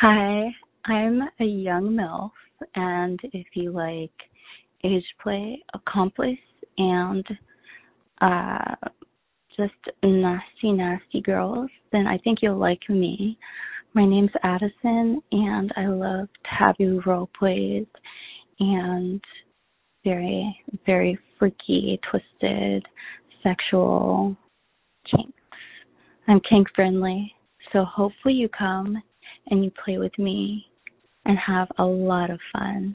Hi, I'm a young MILF, and if you like age play, accomplice, and uh, just nasty, nasty girls, then I think you'll like me. My name's Addison, and I love taboo role plays and very, very freaky, twisted, sexual kinks. I'm kink friendly, so hopefully you come and you play with me and have a lot of fun.